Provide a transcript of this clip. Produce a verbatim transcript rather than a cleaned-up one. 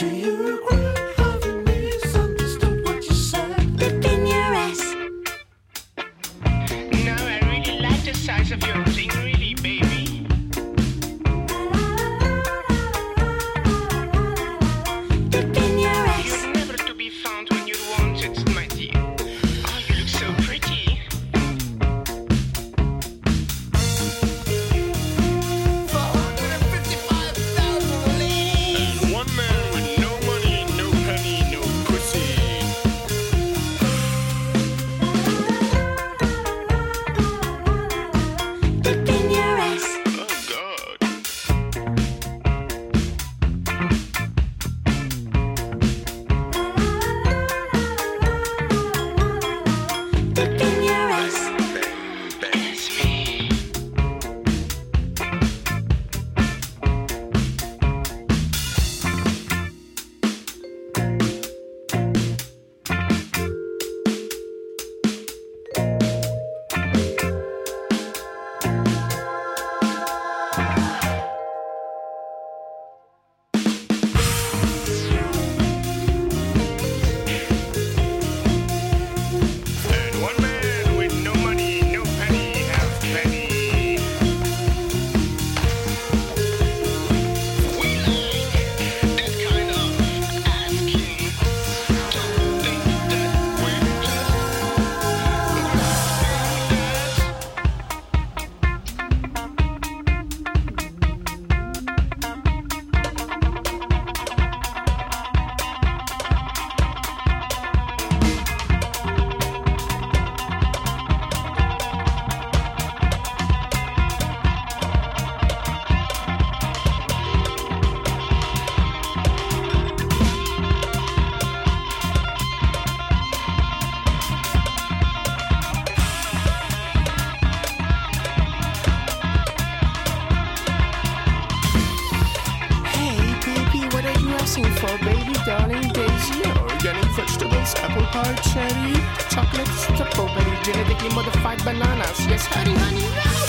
Do you regret having misunderstood what you said? Dip in your ass. No, I really like the size of your thing, really, baby. Dip in your ass. You're never to be found when you want it, my dear. Oh, you look so pretty. And one man with no money, no penny, no pussy. Dip in your ass. Oh God. Dip in your ass. That's me. And one man with no money, no penny, half penny. We like that kind of asking. Don't think that we're Hey, baby, what are you asking for, baby, darling, daisy? Organic vegetables, apple pie, cherry, chocolate, strawberry, genetically modified bananas. Yes, honey, honey.